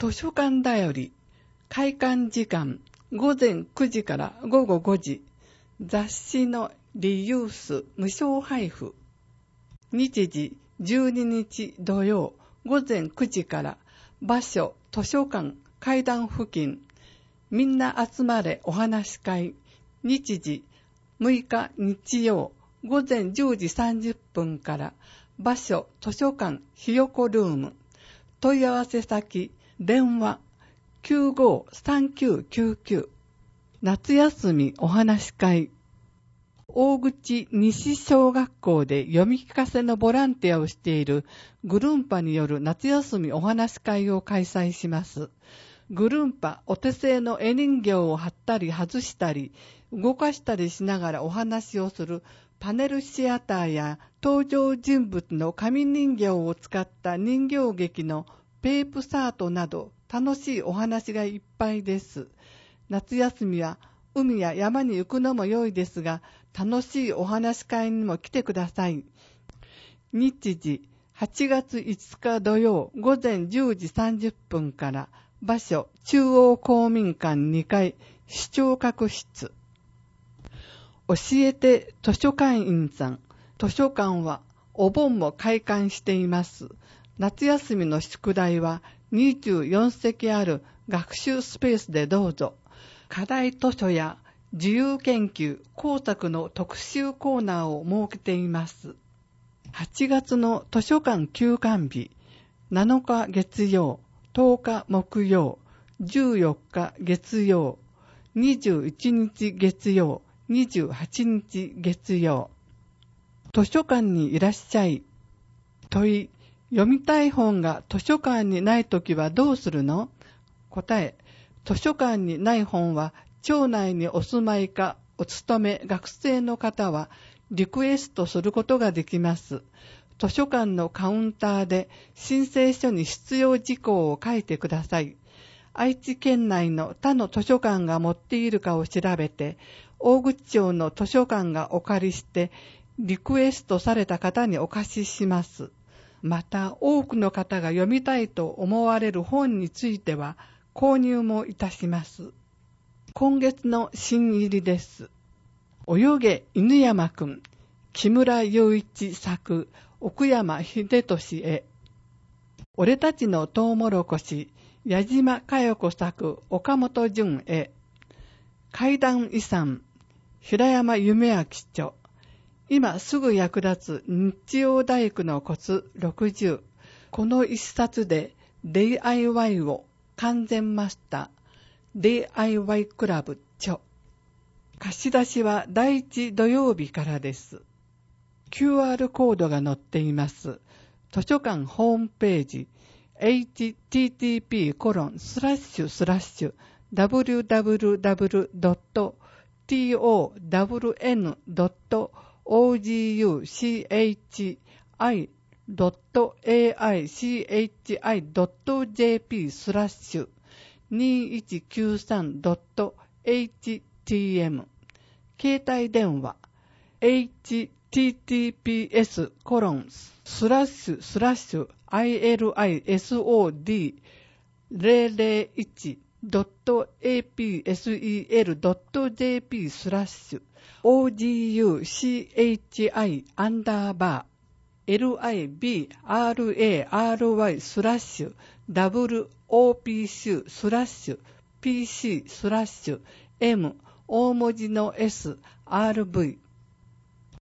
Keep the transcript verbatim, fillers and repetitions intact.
図書館だより、開館時間ごぜんくじからごごごじ、雑誌のリユース無償配布。日時じゅうににち土曜ごぜんくじから、場所図書館階段付近、みんな集まれお話し会。日時むいか日曜ごぜんじゅうじさんじゅっぷんから、場所図書館ひよこルーム。問い合わせ先電話 きゅうごさんきゅうきゅうきゅう。夏休みお話し会。大口西小学校で読み聞かせのボランティアをしているグルンパによる夏休みお話し会を開催します。グルンパお手製の絵人形を貼ったり外したり動かしたりしながらお話をするパネルシアターや登場人物の紙人形を使った人形劇のペープサートなど楽しいお話がいっぱいです。夏休みは海や山に行くのも良いですが、楽しいお話し会にも来てください。日時はちがついつか土曜ごぜんじゅうじさんじゅっぷんから、場所中央公民館にかい視聴覚室。教えて図書館員さん、図書館はお盆も開館しています。夏休みの宿題はにじゅうよんせきある学習スペースでどうぞ。課題図書や自由研究、工作の特集コーナーを設けています。はちがつの図書館休館日、なのか月曜、とおか木曜、じゅうよっか月曜、にじゅういちにち月曜、にじゅうはちにち月曜。図書館にいらっしゃい。問い、読みたい本が図書館にないときはどうするの？答え、図書館にない本は町内にお住まいかお勤め学生の方はリクエストすることができます。図書館のカウンターで申請書に必要事項を書いてください。愛知県内の他の図書館が持っているかを調べて、大口町の図書館がお借りしてリクエストされた方にお貸しします。また、多くの方が読みたいと思われる本については購入もいたします。今月の新入りです。泳げ犬山くん、木村雄一作、奥山秀俊へ。俺たちのトウモロコシ、矢島佳代子作、岡本淳へ。怪談遺産、平山夢明著。今すぐ役立つ日曜大工のコツろくじゅう。この一冊で ディーアイワイ を完全マスター。ディーアイワイ クラブ著。貸し出しは第一土曜日からです。キューアール コードが載っています。図書館ホームページ エイチティーティーピーコロンスラッシュスラッシュダブリューダブリューダブリュードットトウエヌドットオージーユーシーエイチアイドットエーアイシーエイチアイドットジェーピースラッシュにいちきゅうさんドットエイチティーエム。 携帯電話 エイチティーティーピーエスコロンスラッシュスラッシュアイエルアイエスオーディーゼロゼロいちドットエーピーエスイーエルドットジェーピースラッシュオージーユーシーエイチアイアンダーバー エルアイビーアールエーアールワイ スラッシュ ダブリューオーピーシュー スラッシュ ピーシー スラッシュ M 大文字の S アールブイ